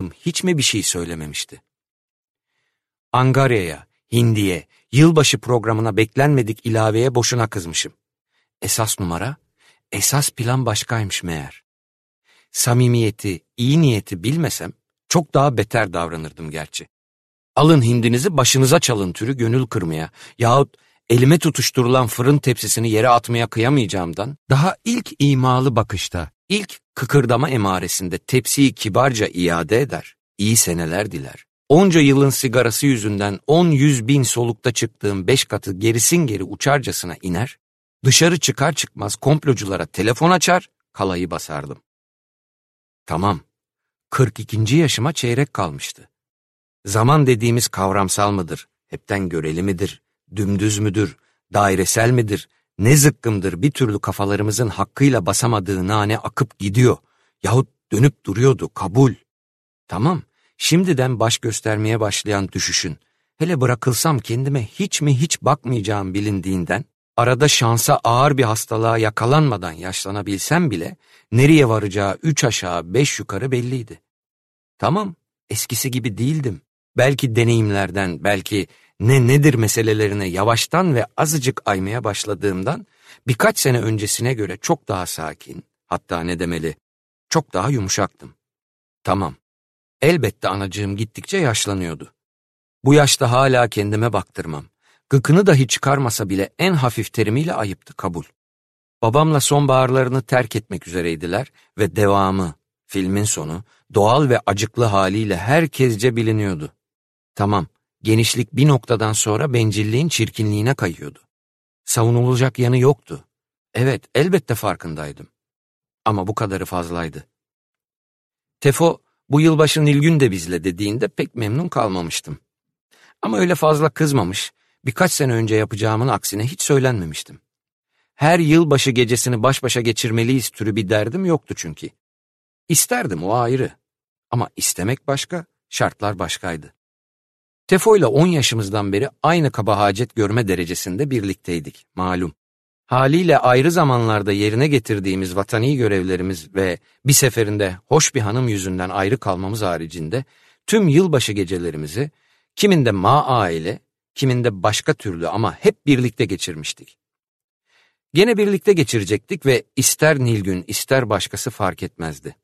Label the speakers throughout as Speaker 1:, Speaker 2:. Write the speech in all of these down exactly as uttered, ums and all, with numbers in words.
Speaker 1: hiç mi bir şey söylememişti? Angarya'ya, Hindi'ye, yılbaşı programına beklenmedik ilaveye boşuna kızmışım. Esas numara, esas plan başkaymış meğer. Samimiyeti, iyi niyeti bilmesem çok daha beter davranırdım gerçi. Alın hindinizi başınıza çalın türü gönül kırmaya yahut elime tutuşturulan fırın tepsisini yere atmaya kıyamayacağımdan daha ilk imalı bakışta, ilk kıkırdama emaresinde tepsiyi kibarca iade eder, iyi seneler diler. Onca yılın sigarası yüzünden on yüz bin solukta çıktığım beş katı gerisin geri uçarcasına iner, dışarı çıkar çıkmaz komploculara telefon açar, kalayı basardım. Tamam, kırk ikinci yaşıma çeyrek kalmıştı. Zaman dediğimiz kavramsal mıdır, hepten göreli midir, dümdüz müdür, dairesel midir, ne zıkkımdır bir türlü kafalarımızın hakkıyla basamadığı nane akıp gidiyor yahut dönüp duruyordu, kabul. Tamam, şimdiden baş göstermeye başlayan düşüşün, hele bırakılsam kendime hiç mi hiç bakmayacağım bilindiğinden, arada şansa ağır bir hastalığa yakalanmadan yaşlanabilsem bile, nereye varacağı üç aşağı beş yukarı belliydi. Tamam, eskisi gibi değildim. Belki deneyimlerden, belki ne nedir meselelerine yavaştan ve azıcık aymaya başladığımdan, birkaç sene öncesine göre çok daha sakin, hatta ne demeli, çok daha yumuşaktım. Tamam, elbette anacığım gittikçe yaşlanıyordu. Bu yaşta hala kendime baktırmam. Gıkını dahi çıkarmasa bile en hafif terimiyle ayıptı, kabul. Babamla sonbaharlarını terk etmek üzereydiler ve devamı, filmin sonu, doğal ve acıklı haliyle herkesce biliniyordu. Tamam, genişlik bir noktadan sonra bencilliğin çirkinliğine kayıyordu. Savunulacak yanı yoktu. Evet, elbette farkındaydım. Ama bu kadarı fazlaydı. Tefo, bu yılbaşı Nilgün de bizle dediğinde pek memnun kalmamıştım. Ama öyle fazla kızmamış, birkaç sene önce yapacağımın aksine hiç söylenmemiştim. Her yılbaşı gecesini baş başa geçirmeliyiz türü bir derdim yoktu çünkü. İsterdim, o ayrı. Ama istemek başka, şartlar başkaydı. Tefo'yla on yaşımızdan beri aynı kaba hacet görme derecesinde birlikteydik, malum. Haliyle ayrı zamanlarda yerine getirdiğimiz vatani görevlerimiz ve bir seferinde hoş bir hanım yüzünden ayrı kalmamız haricinde tüm yılbaşı gecelerimizi kiminde ma aile, kiminde başka türlü ama hep birlikte geçirmiştik. Gene birlikte geçirecektik ve ister Nilgün ister başkası fark etmezdi.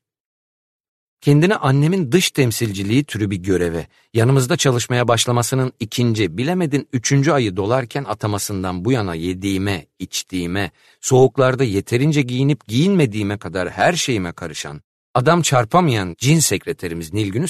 Speaker 1: Kendini annemin dış temsilciliği türü bir göreve, yanımızda çalışmaya başlamasının ikinci, bilemedin üçüncü ayı dolarken atamasından bu yana yediğime, içtiğime, soğuklarda yeterince giyinip giyinmediğime kadar her şeyime karışan, adam çarpamayan cin sekreterimiz Nilgün'ü